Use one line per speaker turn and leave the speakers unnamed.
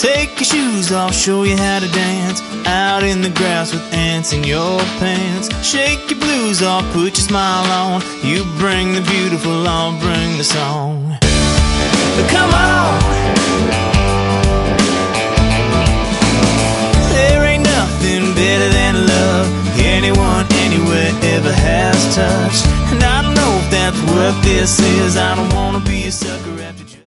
Take your shoes off, show you how to dance out in the grass with ants in your pants. Shake your blues off, put your smile on. You bring the beautiful, I'll bring the song.